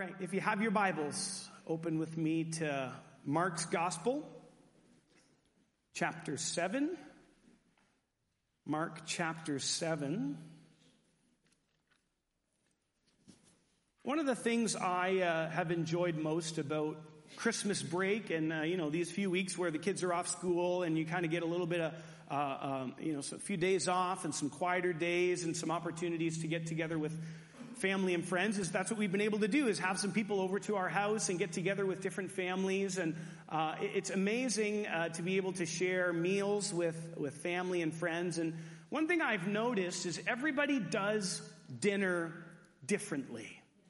right, if you have your Bibles, open with me to Mark's Gospel, chapter 7. Mark chapter 7. One of the things I have enjoyed most about Christmas break and, these few weeks where the kids are off school and you kind of get a little bit of, so a few days off and some quieter days and some opportunities to get together with family and friends, is that's what we've been able to do, is have some people over to our house and get together with different families. And it's amazing to be able to share meals with family and friends. And one thing I've noticed is everybody does dinner differently.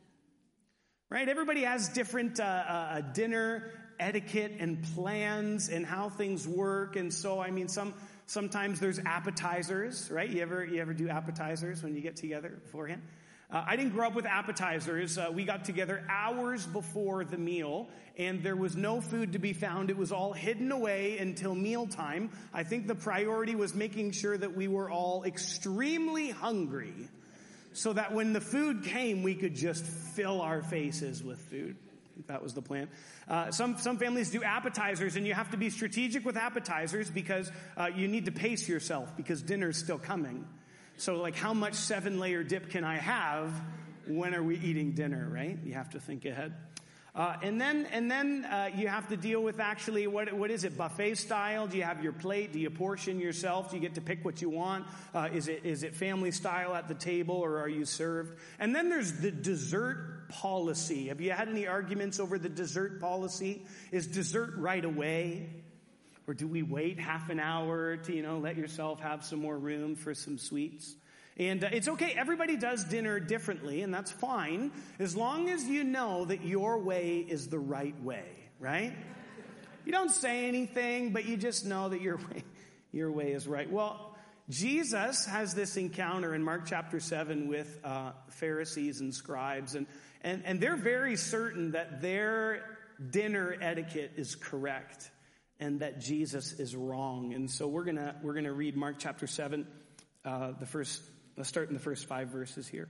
Right? Everybody has different dinner etiquette and plans and how things work. And so, sometimes there's appetizers, right? You ever do appetizers when you get together beforehand? I didn't grow up with appetizers. We got together hours before the meal, and there was no food to be found. It was all hidden away until mealtime. I think the priority was making sure that we were all extremely hungry, so that when the food came, we could just fill our faces with food. I think that was the plan. Some families do appetizers, and you have to be strategic with appetizers because you need to pace yourself because dinner's still coming. So like, how much 7-layer dip can I have? When are we eating dinner, right? You have to think ahead. And then you have to deal with actually, what is it, buffet style? Do you have your plate? Do you portion yourself? Do you get to pick what you want? Is it family style at the table, or are you served? And then there's the dessert policy. Have you had any arguments over the dessert policy? Is dessert right away? Or do we wait half an hour to, let yourself have some more room for some sweets? And it's okay. Everybody does dinner differently, and that's fine, as long as you know that your way is the right way, right? You don't say anything, but you just know that your way is right. Well, Jesus has this encounter in Mark chapter 7 with Pharisees and scribes, and they're very certain that their dinner etiquette is correct and that Jesus is wrong. And so we're gonna read Mark chapter 7, let's start in the first 5 verses here.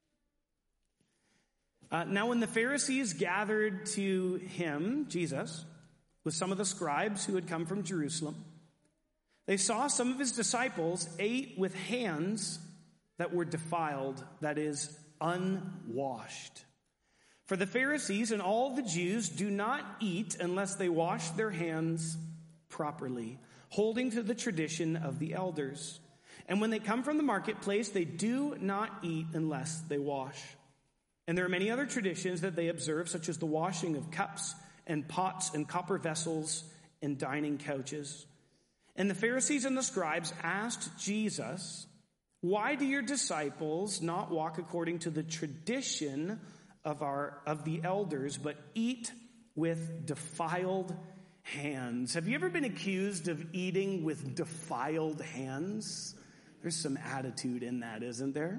Now when the Pharisees gathered to him, Jesus, with some of the scribes who had come from Jerusalem, they saw some of his disciples ate with hands that were defiled, that is, unwashed. For the Pharisees and all the Jews do not eat unless they wash their hands properly, holding to the tradition of the elders. And when they come from the marketplace, they do not eat unless they wash. And there are many other traditions that they observe, such as the washing of cups and pots and copper vessels and dining couches. And the Pharisees and the scribes asked Jesus, "Why do your disciples not walk according to the tradition of the elders, but eat with defiled hands?" Have you ever been accused of eating with defiled hands? There's some attitude in that, isn't there?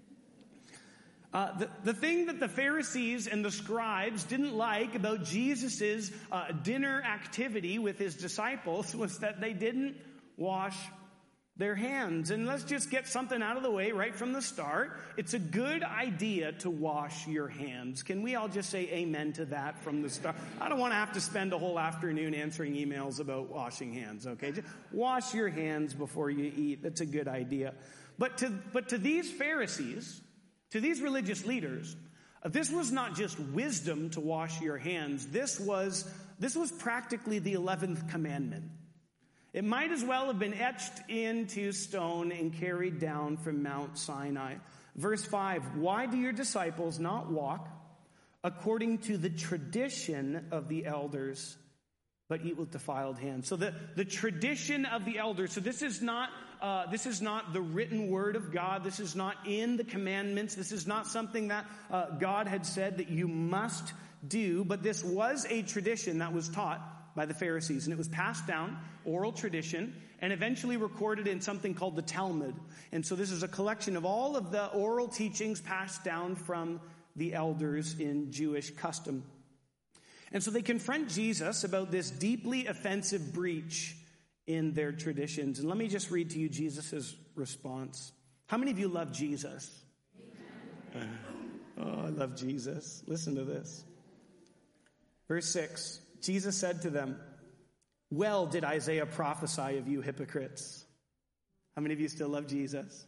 The thing that the Pharisees and the scribes didn't like about Jesus's dinner activity with his disciples was that they didn't wash their hands. And let's just get something out of the way right from the start. It's a good idea to wash your hands. Can we all just say amen to that from the start? I don't want to have to spend a whole afternoon answering emails about washing hands, okay? Just wash your hands before you eat. That's a good idea. But to these Pharisees, to these religious leaders, this was not just wisdom to wash your hands. This was practically the 11th commandment. It might as well have been etched into stone and carried down from Mount Sinai. Verse 5, "Why do your disciples not walk according to the tradition of the elders, but eat with defiled hands?" So the tradition of the elders. So this is not the written word of God. This is not in the commandments. This is not something that God had said that you must do. But this was a tradition that was taught by the Pharisees, and it was passed down, oral tradition, and eventually recorded in something called the Talmud. And so this is a collection of all of the oral teachings passed down from the elders in Jewish custom. And so they confront Jesus about this deeply offensive breach in their traditions. And let me just read to you Jesus' response. How many of you love Jesus? Oh, I love Jesus. Listen to this. Verse 6, Jesus said to them, "Well did Isaiah prophesy of you hypocrites." How many of you still love Jesus?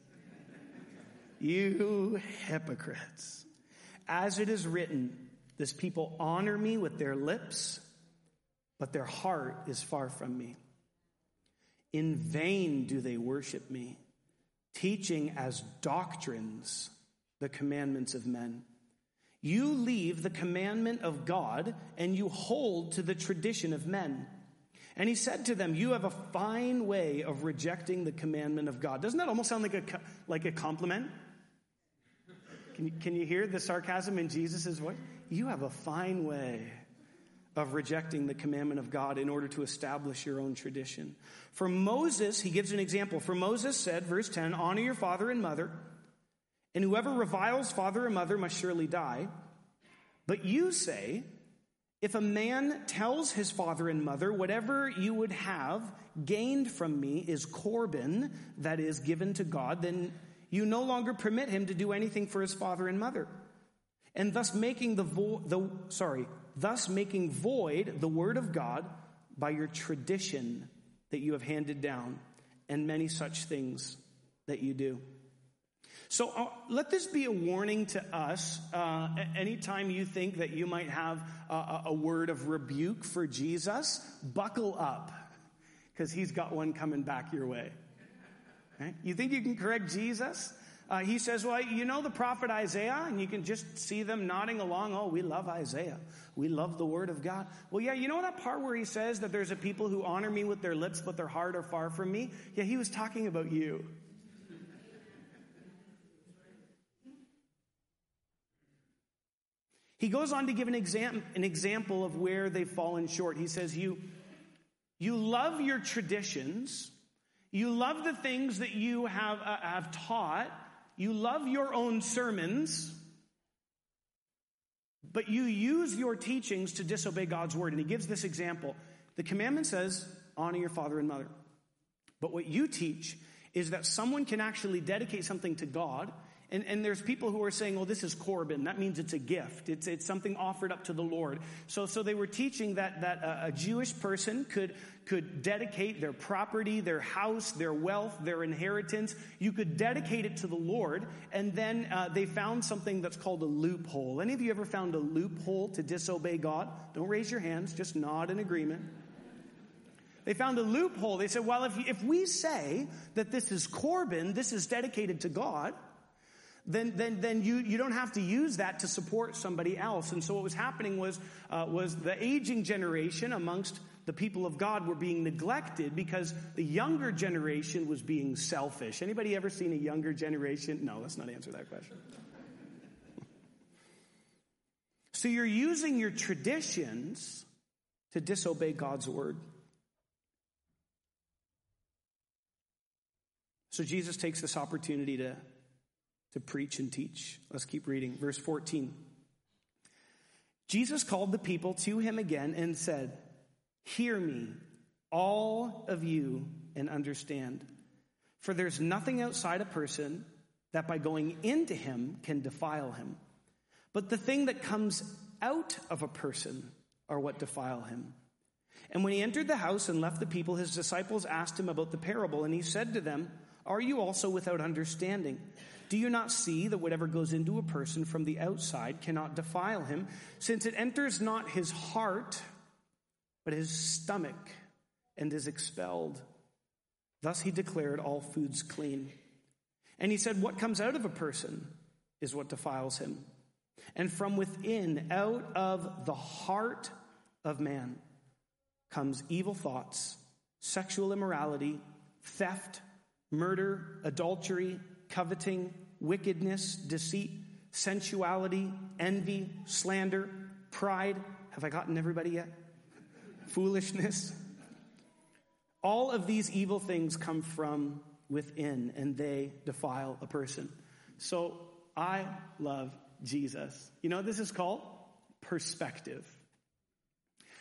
You hypocrites. As it is written, this people honor me with their lips, but their heart is far from me. In vain do they worship me, teaching as doctrines the commandments of men. You leave the commandment of God, and you hold to the tradition of men. And he said to them, you have a fine way of rejecting the commandment of God. Doesn't that almost sound like a compliment? Can you hear the sarcasm in Jesus' voice? You have a fine way of rejecting the commandment of God in order to establish your own tradition. For Moses, he gives an example. For Moses said, verse 10, honor your father and mother, and whoever reviles father or mother must surely die. But you say, if a man tells his father and mother, whatever you would have gained from me is Corban, that is given to God, then you no longer permit him to do anything for his father and mother, and thus making making void the word of God by your tradition that you have handed down, and many such things that you do. So let this be a warning to us. Anytime you think that you might have a word of rebuke for Jesus, buckle up, because he's got one coming back your way. Right? You think you can correct Jesus? He says, well, you know the prophet Isaiah, and you can just see them nodding along. Oh, we love Isaiah. We love the word of God. Well, yeah, you know that part where he says that there's a people who honor me with their lips, but their heart are far from me? Yeah, he was talking about you. He goes on to give an example of where they've fallen short. He says, you love your traditions. You love the things that you have taught. You love your own sermons. But you use your teachings to disobey God's word. And he gives this example. The commandment says, honor your father and mother. But what you teach is that someone can actually dedicate something to God. And there's people who are saying, oh, this is Corban. That means it's a gift. It's something offered up to the Lord. So they were teaching that a Jewish person could dedicate their property, their house, their wealth, their inheritance. You could dedicate it to the Lord. And then they found something that's called a loophole. Any of you ever found a loophole to disobey God? Don't raise your hands. Just nod in agreement. They found a loophole. They said, well, if we say that this is Corban, this is dedicated to God, then you don't have to use that to support somebody else. And so what was happening was the aging generation amongst the people of God were being neglected because the younger generation was being selfish. Anybody ever seen a younger generation? No, let's not answer that question. So you're using your traditions to disobey God's word. So Jesus takes this opportunity to preach and teach. Let's keep reading. Verse 14. Jesus called the people to him again and said, hear me, all of you, and understand. For there's nothing outside a person that by going into him can defile him. But the thing that comes out of a person are what defile him. And when he entered the house and left the people, his disciples asked him about the parable. And he said to them, are you also without understanding? Do you not see that whatever goes into a person from the outside cannot defile him, since it enters not his heart, but his stomach, and is expelled? Thus he declared all foods clean. And he said, what comes out of a person is what defiles him. And from within, out of the heart of man, comes evil thoughts, sexual immorality, theft, murder, adultery, coveting, wickedness, deceit, sensuality, envy, slander, pride. Have I gotten everybody yet? Foolishness. All of these evil things come from within, and they defile a person. So I love Jesus. You know what this is called? Perspective.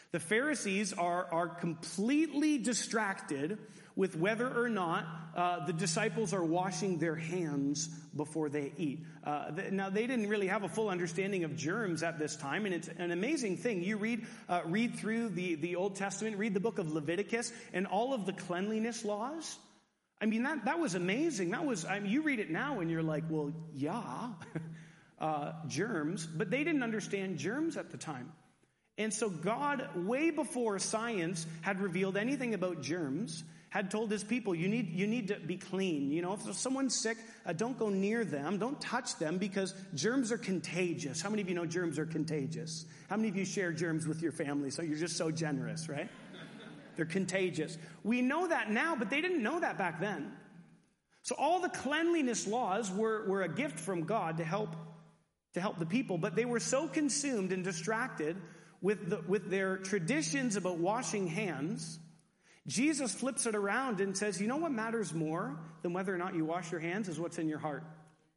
The Pharisees are completely distracted with whether or not the disciples are washing their hands before they eat. Now, they didn't really have a full understanding of germs at this time, and it's an amazing thing. You read through the Old Testament, read the book of Leviticus, and all of the cleanliness laws. I mean, that was amazing. You read it now and you're like, well, yeah, germs. But they didn't understand germs at the time. And so God, way before science had revealed anything about germs, had told his people, you need to be clean. You know, if someone's sick, don't go near them. Don't touch them because germs are contagious. How many of you know germs are contagious? How many of you share germs with your family? So you're just so generous, right? They're contagious. We know that now, but they didn't know that back then. So all the cleanliness laws were a gift from God to help the people, but they were so consumed and distracted with their traditions about washing hands. Jesus flips it around and says, you know what matters more than whether or not you wash your hands is what's in your heart.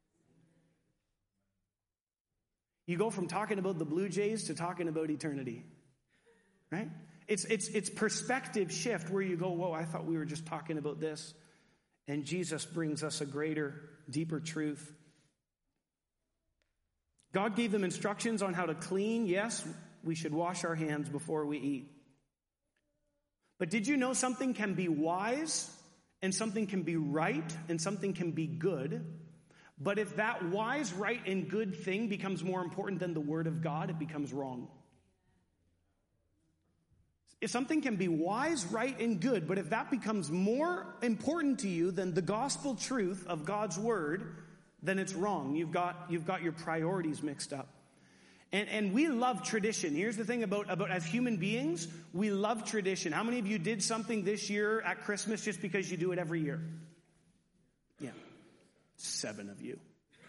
You go from talking about the Blue Jays to talking about eternity, right? It's perspective shift where you go, whoa, I thought we were just talking about this. And Jesus brings us a greater, deeper truth. God gave them instructions on how to clean. Yes, we should wash our hands before we eat. But did you know something can be wise and something can be right and something can be good? But if that wise, right, and good thing becomes more important than the Word of God, it becomes wrong. If something can be wise, right, and good, but if that becomes more important to you than the gospel truth of God's Word, then it's wrong. You've got your priorities mixed up. And we love tradition. Here's the thing about as human beings, we love tradition. How many of you did something this year at Christmas just because you do it every year? Yeah, 7 of you.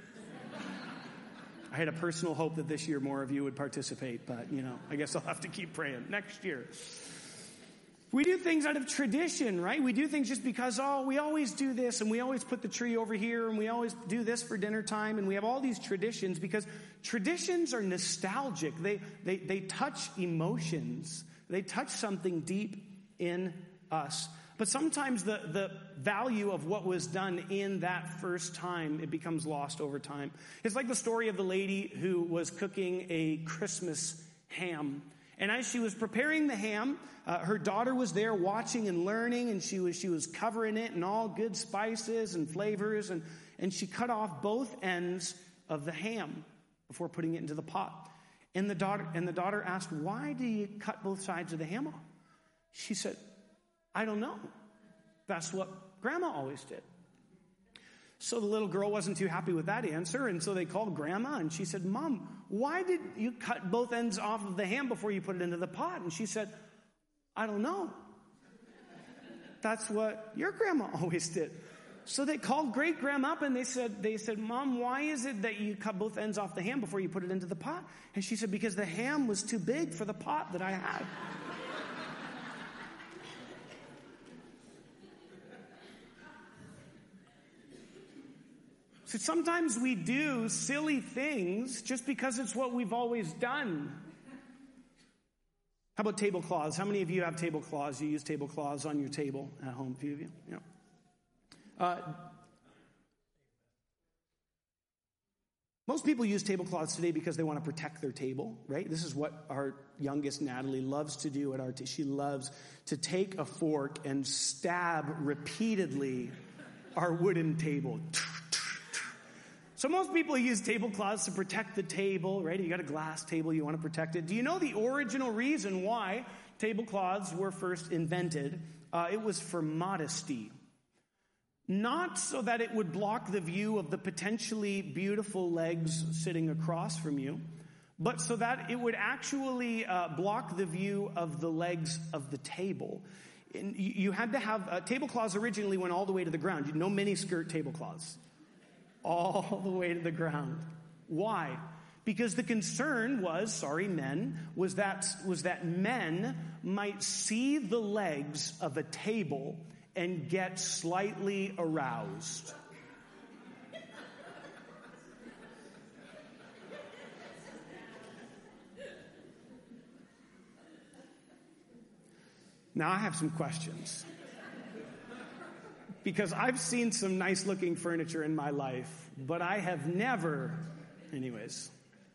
I had a personal hope that this year more of you would participate, but, I guess I'll have to keep praying next year. We do things out of tradition, right? We do things just because, we always do this, and we always put the tree over here, and we always do this for dinner time, and we have all these traditions because traditions are nostalgic. They touch emotions. They touch something deep in us. But sometimes the value of what was done in that first time, it becomes lost over time. It's like the story of the lady who was cooking a Christmas ham. And as she was preparing the ham, her daughter was there watching and learning, and she was covering it in all good spices and flavors, and she cut off both ends of the ham before putting it into the pot. And the daughter asked, "Why do you cut both sides of the ham off?" She said, "I don't know. That's what Grandma always did." So the little girl wasn't too happy with that answer, and so they called Grandma, and she said, "Mom, why did you cut both ends off of the ham before you put it into the pot?" And she said, "I don't know. That's what your grandma always did." So they called great grandma up and they said, "Mom, why is it that you cut both ends off the ham before you put it into the pot?" And she said, "Because the ham was too big for the pot that I had." So sometimes we do silly things just because it's what we've always done. How about tablecloths? How many of you have tablecloths? You use tablecloths on your table at home? A few of you? Yeah. Most people use tablecloths today because they want to protect their table, right? This is what our youngest Natalie loves to do at our table. She loves to take a fork and stab repeatedly our wooden table. So most people use tablecloths to protect the table, right? You got a glass table, you want to protect it. Do you know the original reason why tablecloths were first invented? It was for modesty. Not so that it would block the view of the potentially beautiful legs sitting across from you, but so that it would actually block the view of the legs of the table. And you had to have, tablecloths originally went all the way to the ground. No miniskirt tablecloths. All the way to the ground. Why? Because the concern was that men might see the legs of a table and get slightly aroused. Now I have some questions. Because I've seen some nice looking furniture in my life, but I have never, anyways.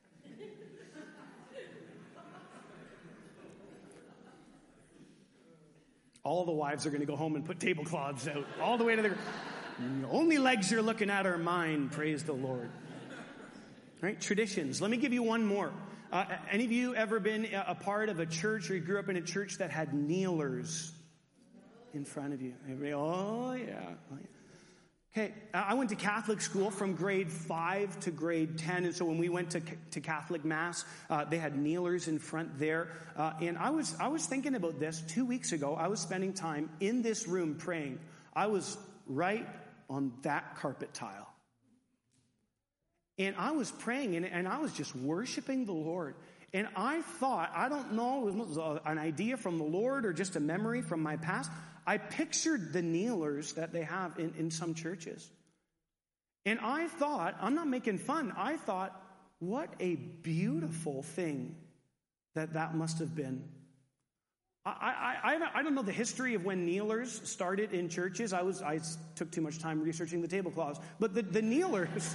All the wives are going to go home and put tablecloths out all the way to the only legs you're looking at are mine, praise the Lord. Right? Traditions. Let me give you one more. Any of you ever been a part of a church or you grew up in a church that had kneelers in front of you? Everybody, oh yeah. Okay, I went to Catholic school from grade 5 to grade 10, and so when we went to Catholic Mass, they had kneelers in front there. And I was thinking about this 2 weeks ago. I was spending time in this room praying. I was right on that carpet tile. And I was praying, and I was just worshiping the Lord. And I thought, I don't know, it was an idea from the Lord or just a memory from my past. I pictured the kneelers that they have in some churches. And I thought, I'm not making fun, I thought, what a beautiful thing that must have been. I don't know the history of when kneelers started in churches. I took too much time researching the tablecloths. But the kneelers...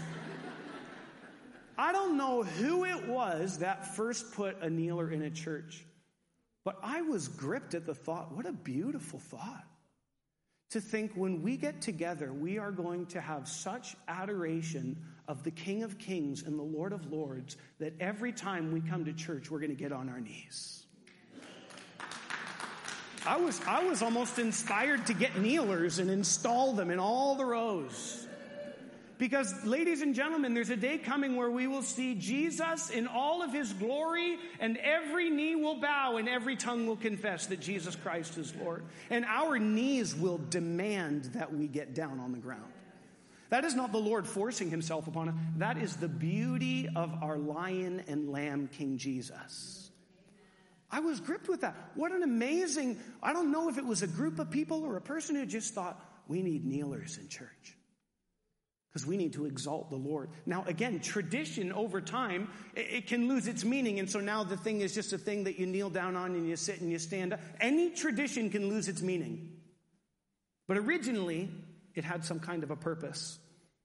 I don't know who it was that first put a kneeler in a church, but I was gripped at the thought, what a beautiful thought. To think when we get together, we are going to have such adoration of the King of Kings and the Lord of Lords that every time we come to church, we're going to get on our knees. I was almost inspired to get kneelers and install them in all the rows. Because, ladies and gentlemen, there's a day coming where we will see Jesus in all of his glory, and every knee will bow and every tongue will confess that Jesus Christ is Lord. And our knees will demand that we get down on the ground. That is not the Lord forcing himself upon us. That is the beauty of our lion and lamb, King Jesus. I was gripped with that. What an amazing, I don't know if it was a group of people or a person who just thought, we need kneelers in church. Because we need to exalt the Lord. Now, again, tradition over time, it can lose its meaning. And so now the thing is just a thing that you kneel down on and you sit and you stand up. Any tradition can lose its meaning. But originally, it had some kind of a purpose.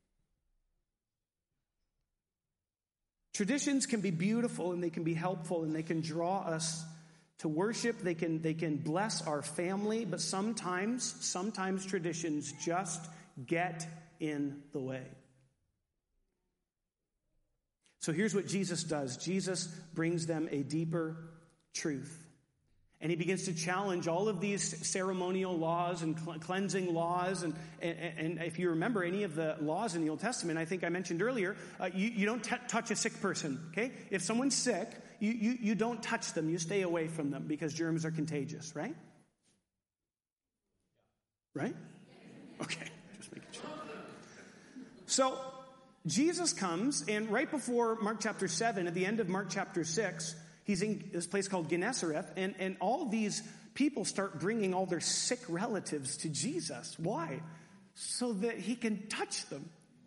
Traditions can be beautiful and they can be helpful and they can draw us to worship. They can bless our family. But sometimes traditions just get in the way. So here's what Jesus does. Jesus brings them a deeper truth. And he begins to challenge all of these ceremonial laws and cleansing laws. And if you remember any of the laws in the Old Testament, I think I mentioned earlier, you don't touch a sick person, okay? If someone's sick, you don't touch them. You stay away from them because germs are contagious, right? Right? Okay. So, Jesus comes, and right before Mark chapter 7, at the end of Mark chapter 6, he's in this place called Gennesareth, and all these people start bringing all their sick relatives to Jesus. Why? So that he can touch them.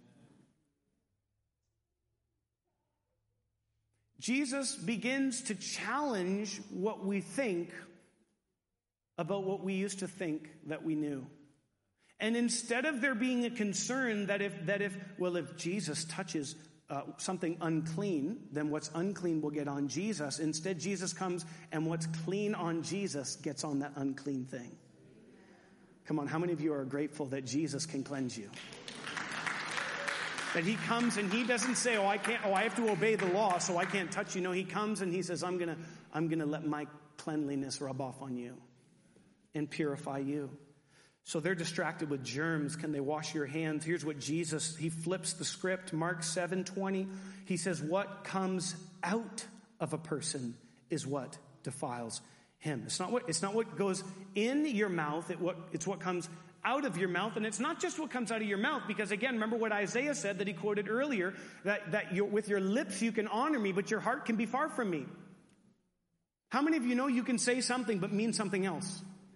Jesus begins to challenge what we think about what we used to think that we knew. And instead of there being a concern that if Jesus touches something unclean, then what's unclean will get on Jesus. Instead, Jesus comes and what's clean on Jesus gets on that unclean thing. Come on, how many of you are grateful that Jesus can cleanse you? That he comes and he doesn't say, I have to obey the law, so I can't touch you. No, he comes and he says, I'm gonna let my cleanliness rub off on you and purify you. So they're distracted with germs. Can they wash your hands? Here's what Jesus, he flips the script. Mark 7:20. He says, what comes out of a person is what defiles him. It's not what goes in your mouth. It's what comes out of your mouth. And it's not just what comes out of your mouth, because again, remember what Isaiah said that he quoted earlier, that with your lips you can honor me, but your heart can be far from me. How many of you know you can say something but mean something else?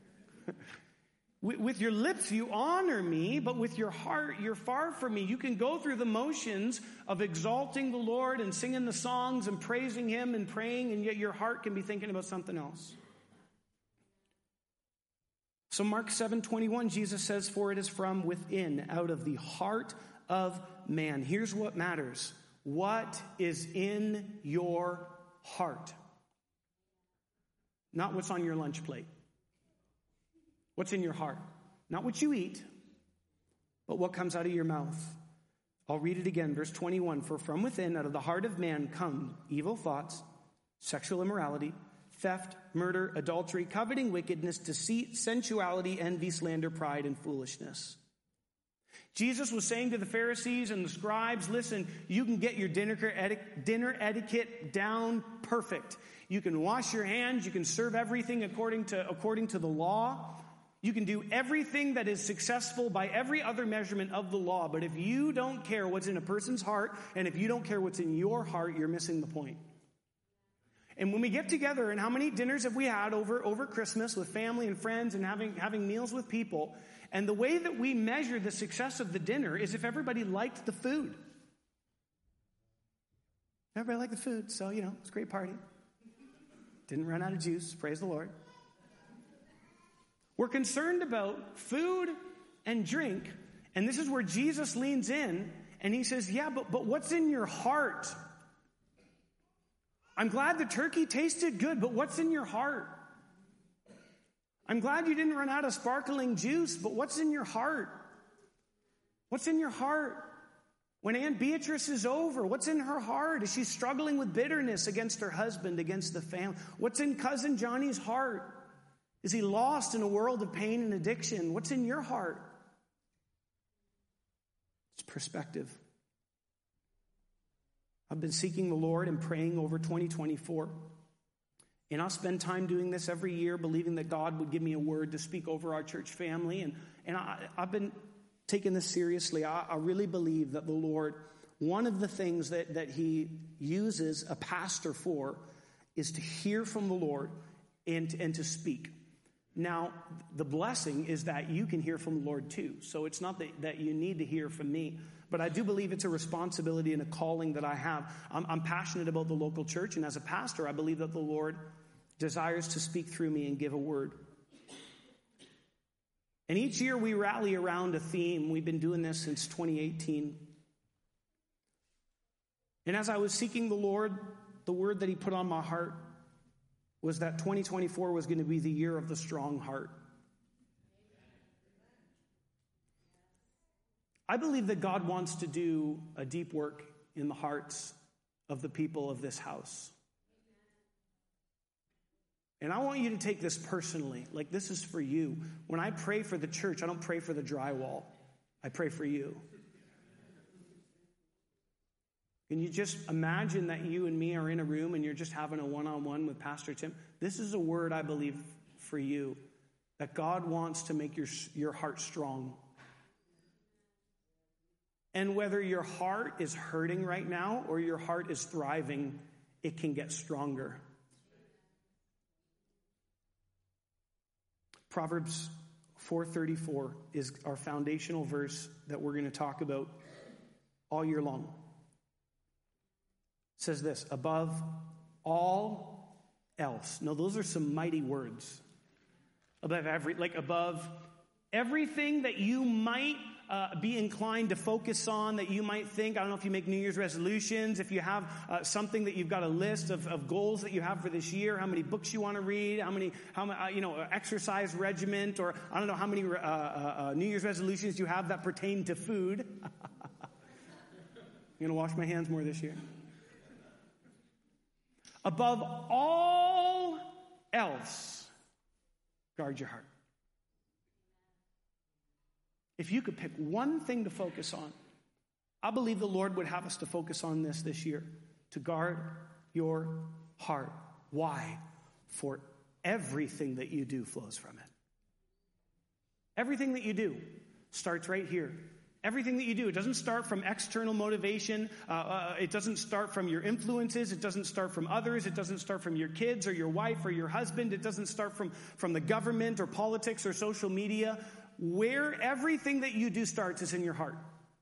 With your lips, you honor me, but with your heart, you're far from me. You can go through the motions of exalting the Lord and singing the songs and praising him and praying, and yet your heart can be thinking about something else. So Mark 7:21, Jesus says, for it is from within, out of the heart of man. Here's what matters. What is in your heart? Not what's on your lunch plate. What's in your heart? Not what you eat, but what comes out of your mouth. I'll read it again, verse 21. For from within, out of the heart of man, come evil thoughts, sexual immorality, theft, murder, adultery, coveting, wickedness, deceit, sensuality, envy, slander, pride, and foolishness. Jesus was saying to the Pharisees and the scribes, listen, you can get your dinner etiquette down perfect. You can wash your hands. You can serve everything according to the law. You can do everything that is successful by every other measurement of the law. But if you don't care what's in a person's heart, and if you don't care what's in your heart, you're missing the point. And when we get together, and how many dinners have we had over Christmas with family and friends and having meals with people, and the way that we measure the success of the dinner is if everybody liked the food. Everybody liked the food, so, it's a great party. Didn't run out of juice, praise the Lord. We're concerned about food and drink, and this is where Jesus leans in, and he says, yeah, but what's in your heart? I'm glad the turkey tasted good, but what's in your heart? I'm glad you didn't run out of sparkling juice, but what's in your heart? What's in your heart? When Aunt Beatrice is over, what's in her heart? Is she struggling with bitterness against her husband, against the family? What's in Cousin Johnny's heart? Is he lost in a world of pain and addiction? What's in your heart? It's perspective. I've been seeking the Lord and praying over 2024. And I'll spend time doing this every year, believing that God would give me a word to speak over our church family. And I've been taking this seriously. I really believe that the Lord, one of the things that he uses a pastor for is to hear from the Lord and to speak. Now, the blessing is that you can hear from the Lord too. So it's not that you need to hear from me. But I do believe it's a responsibility and a calling that I have. I'm passionate about the local church, and as a pastor, I believe that the Lord desires to speak through me and give a word. And each year we rally around a theme. We've been doing this since 2018. And as I was seeking the Lord, the word that he put on my heart was that 2024 was going to be the year of the strong heart. I believe that God wants to do a deep work in the hearts of the people of this house. And I want you to take this personally. Like, this is for you. When I pray for the church, I don't pray for the drywall. I pray for you. Can you just imagine that you and me are in a room and you're just having a one-on-one with Pastor Tim? This is a word, I believe, for you. That God wants to make your heart strong. And whether your heart is hurting right now or your heart is thriving, it can get stronger. Proverbs 4:34 is our foundational verse that we're going to talk about all year long. It says this, above all else. Now, those are some mighty words. Above everything that you might be inclined to focus on, that you might think. I don't know if you make New Year's resolutions, if you have something that you've got a list of goals that you have for this year, how many books you want to read, how many exercise regiment, or I don't know how many New Year's resolutions you have that pertain to food. I'm going to wash my hands more this year. Above all else, guard your heart. If you could pick one thing to focus on, I believe the Lord would have us to focus on this year, to guard your heart. Why? For everything that you do flows from it. Everything that you do starts right here. Everything that you do, it doesn't start from external motivation. It doesn't start from your influences. It doesn't start from others. It doesn't start from your kids or your wife or your husband. It doesn't start from the government or politics or social media. Where everything that you do starts is in your heart.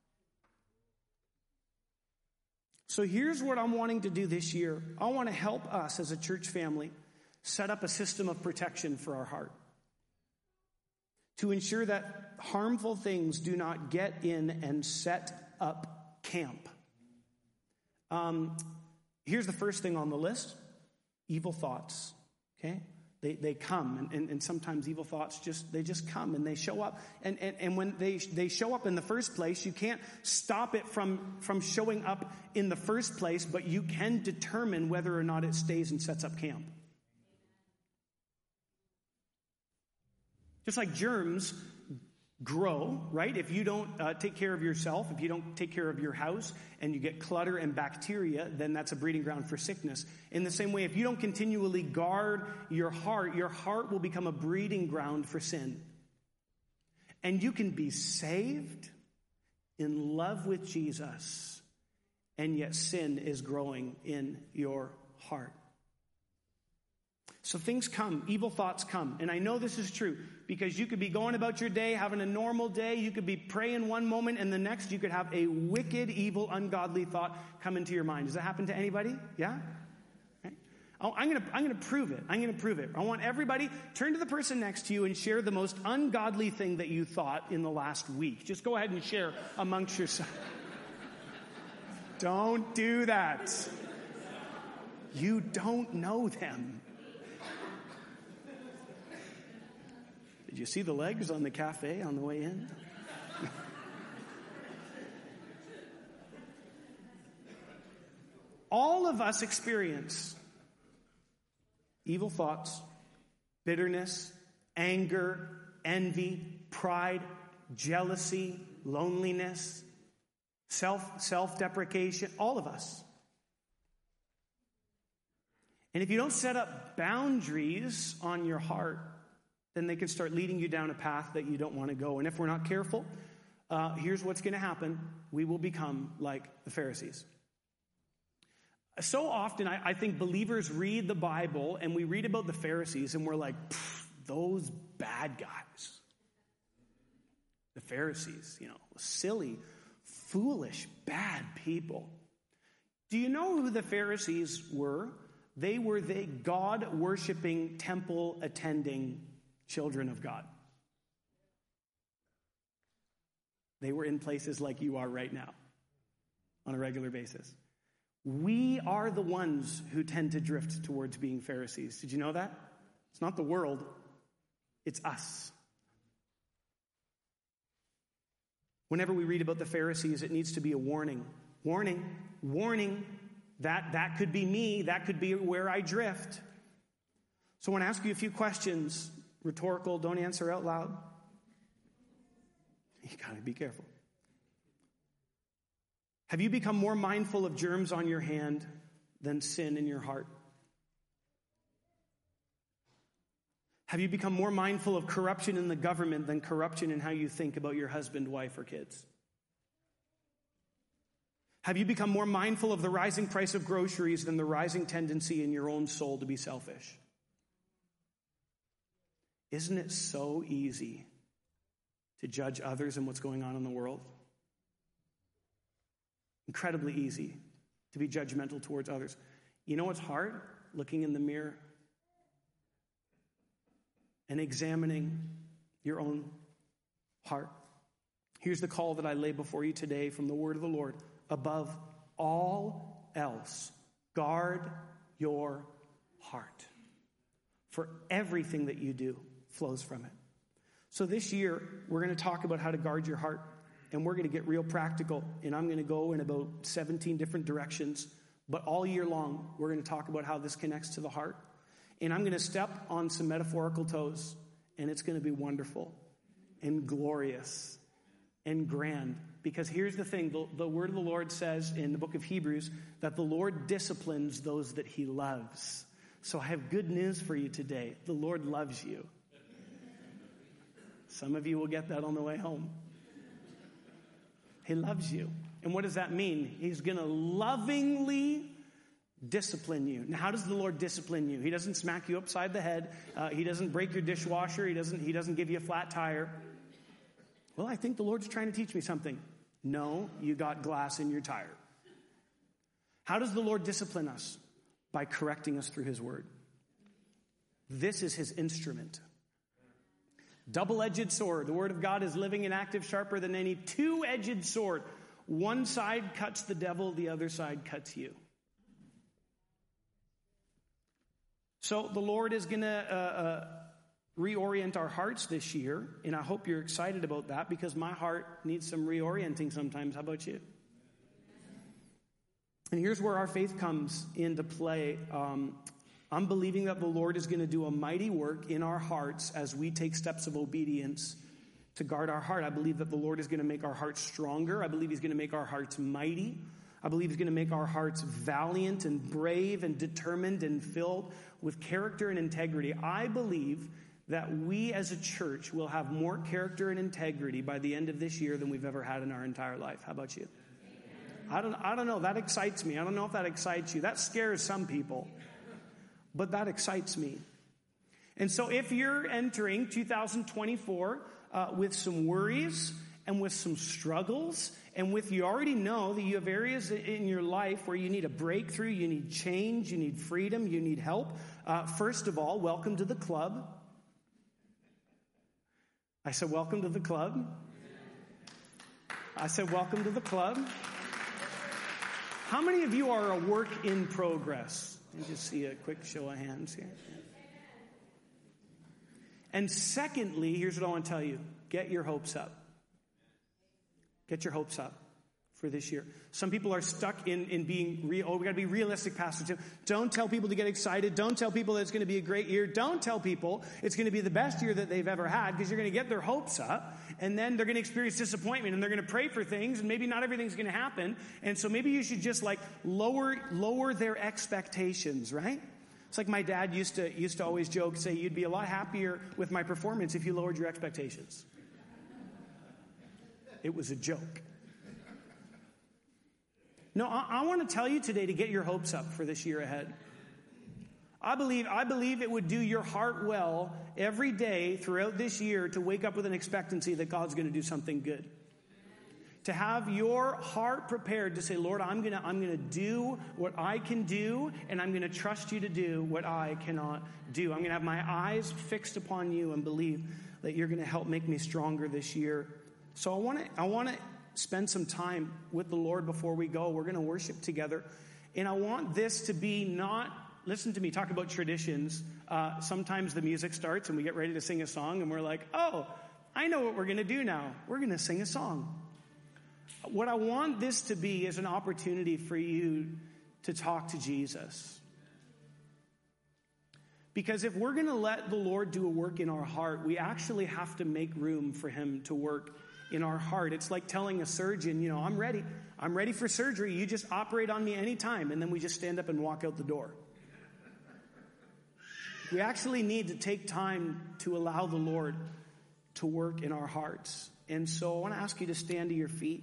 So here's what I'm wanting to do this year. I want to help us as a church family set up a system of protection for our heart. to ensure that harmful things do not get in and set up camp. Here's the first thing on the list: evil thoughts. Okay? They come, and sometimes evil thoughts just come and they show up. And when they show up in the first place, you can't stop it from showing up in the first place, but you can determine whether or not it stays and sets up camp. Just like germs grow, right? If you don't take care of yourself, if you don't take care of your house, and you get clutter and bacteria, then that's a breeding ground for sickness. In the same way, if you don't continually guard your heart will become a breeding ground for sin. And you can be saved, in love with Jesus, and yet sin is growing in your heart. So things come, evil thoughts come. And I know this is true because you could be going about your day, having a normal day. You could be praying one moment, and the next you could have a wicked, evil, ungodly thought come into your mind. Does that happen to anybody? Yeah? Okay. Oh, I'm gonna prove it. I'm gonna prove it. I want everybody, turn to the person next to you and share the most ungodly thing that you thought in the last week. Just go ahead and share amongst yourselves. Don't do that. You don't know them. Did you see the legs on the cafe on the way in? All of us experience evil thoughts, bitterness, anger, envy, pride, jealousy, loneliness, self-deprecation, all of us. And if you don't set up boundaries on your heart, then they can start leading you down a path that you don't want to go. And if we're not careful, here's what's going to happen. We will become like the Pharisees. So often, I think believers read the Bible, and we read about the Pharisees, and we're like, those bad guys. The Pharisees, silly, foolish, bad people. Do you know who the Pharisees were? They were the God-worshiping, temple-attending children of God. They were in places like you are right now on a regular basis. We are the ones who tend to drift towards being Pharisees. Did you know that? It's not the world, it's us. Whenever we read about the Pharisees, it needs to be a warning. Warning, warning. That could be me. That could be where I drift. So I want to ask you a few questions. Rhetorical, don't answer out loud. You got to be careful. Have you become more mindful of germs on your hand than sin in your heart? Have you become more mindful of corruption in the government than corruption in how you think about your husband, wife, or kids? Have you become more mindful of the rising price of groceries than the rising tendency in your own soul to be selfish? Isn't it so easy to judge others and what's going on in the world? Incredibly easy to be judgmental towards others. You know what's hard? Looking in the mirror and examining your own heart. Here's the call that I lay before you today from the word of the Lord. Above all else, guard your heart. For everything that you do flows from it. So this year, we're going to talk about how to guard your heart. And we're going to get real practical. And I'm going to go in about 17 different directions. But all year long, we're going to talk about how this connects to the heart. And I'm going to step on some metaphorical toes. And it's going to be wonderful and glorious and grand. Because here's the thing. The word of the Lord says in the book of Hebrews that the Lord disciplines those that he loves. So I have good news for you today. The Lord loves you. Some of you will get that on the way home. He loves you. And what does that mean? He's going to lovingly discipline you. Now, how does the Lord discipline you? He doesn't smack you upside the head. He doesn't break your dishwasher. He doesn't give you a flat tire. Well, I think the Lord's trying to teach me something. No, you got glass in your tire. How does the Lord discipline us? By correcting us through his word. This is his instrument. Double-edged sword. The word of God is living and active, sharper than any two-edged sword. One side cuts the devil, the other side cuts you. So the Lord is going to reorient our hearts this year, and I hope you're excited about that because my heart needs some reorienting sometimes. How about you? And here's where our faith comes into play. I'm believing that the Lord is going to do a mighty work in our hearts as we take steps of obedience to guard our heart. I believe that the Lord is going to make our hearts stronger. I believe he's going to make our hearts mighty. I believe he's going to make our hearts valiant and brave and determined and filled with character and integrity. I believe that we as a church will have more character and integrity by the end of this year than we've ever had in our entire life. How about you? I don't know. That excites me. I don't know if that excites you. That scares some people. But that excites me. And so if you're entering 2024 with some worries and with some struggles, and with you already know that you have areas in your life where you need a breakthrough, you need change, you need freedom, you need help, first of all, welcome to the club. I said, welcome to the club. I said, welcome to the club. How many of you are a work in progress? Let me just see a quick show of hands here. And secondly, here's what I want to tell you. Get your hopes up. Get your hopes up for this year. Some people are stuck in being real. Oh, we got to be realistic, Pastor Tim. Don't tell people to get excited. Don't tell people that it's going to be a great year. Don't tell people it's going to be the best year that they've ever had, because you're going to get their hopes up, and then they're going to experience disappointment, and they're going to pray for things, and maybe not everything's going to happen. And so maybe you should just lower their expectations, right? It's like my dad used to always joke, say, you'd be a lot happier with my performance if you lowered your expectations. It was a joke. No, I want to tell you today to get your hopes up for this year ahead. I believe it would do your heart well every day throughout this year to wake up with an expectancy that God's going to do something good. To have your heart prepared to say, Lord, I'm going to do what I can do, and I'm going to trust you to do what I cannot do. I'm going to have my eyes fixed upon you and believe that you're going to help make me stronger this year. So I want to spend some time with the Lord before we go. We're going to worship together. And I want this to be not, listen to me, talk about traditions. Sometimes the music starts and we get ready to sing a song and we're like, oh, I know what we're going to do now. We're going to sing a song. What I want this to be is an opportunity for you to talk to Jesus. Because if we're going to let the Lord do a work in our heart, we actually have to make room for him to work in our heart. It's like telling a surgeon, I'm ready for surgery. You just operate on me anytime. And then we just stand up and walk out the door. We actually need to take time to allow the Lord to work in our hearts. And so I want to ask you to stand to your feet.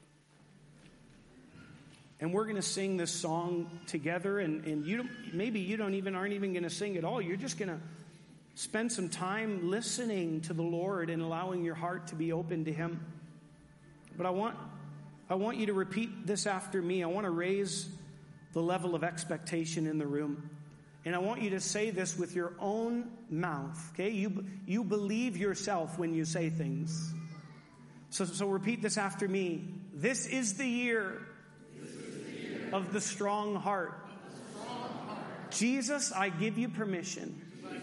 And we're going to sing this song together. And maybe you aren't even going to sing at all. You're just going to spend some time listening to the Lord and allowing your heart to be open to him. But I want you to repeat this after me. I want to raise the level of expectation in the room. And I want you to say this with your own mouth. Okay? You believe yourself when you say things. So repeat this after me. This is the year of the strong heart. Jesus, I give you permission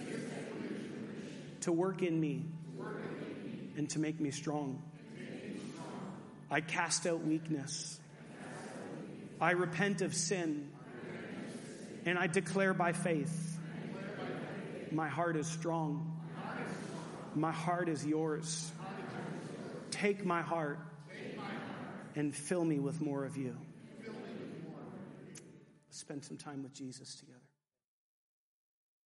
to work in me and to make me strong. I cast out weakness. I repent of sin. And I declare by faith, my heart is strong. My heart is yours. Take my heart and fill me with more of you. Spend some time with Jesus together.